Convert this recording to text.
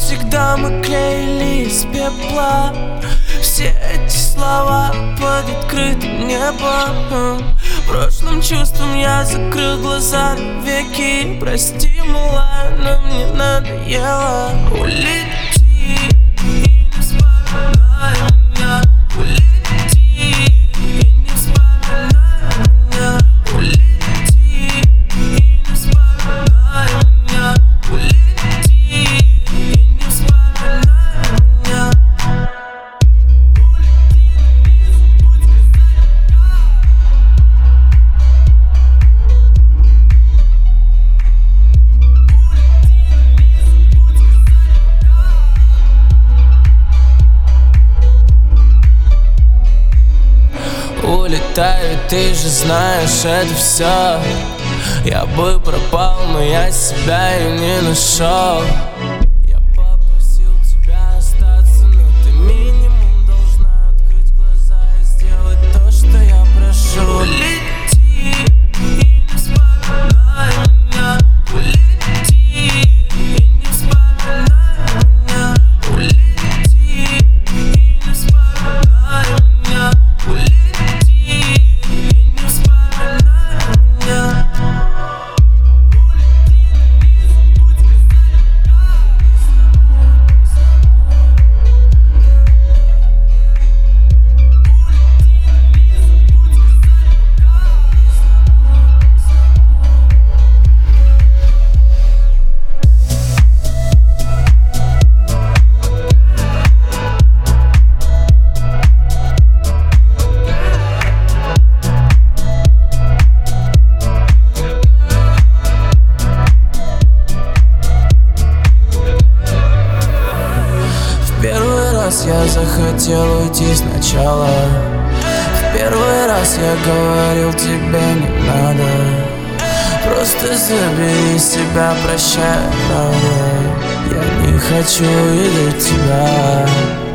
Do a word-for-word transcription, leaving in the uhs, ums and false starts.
всегда мы клеили из пепла все эти слова под открытым небом. Прошлым чувством я закрыл глаза навеки. Прости, милая, но мне надоело. Улети и не вспоминай меня. Улети и не вспоминай меня. Улети и не вспоминай меня. Улети и не вспоминай меня. Улетаю, ты же знаешь, это все. Я бы пропал, но я себя и не нашел. Я попросил тебя остаться, но ты минимум должна открыть глаза и сделать то, что я прошу. Улети и не вспоминай меня. Улети и не вспоминай меня. Улети и не вспоминай меня. Улети. Я захотел уйти сначала. В первый раз я говорил тебе не надо. Просто забери себя, прощай, правда. Я не хочу видеть тебя.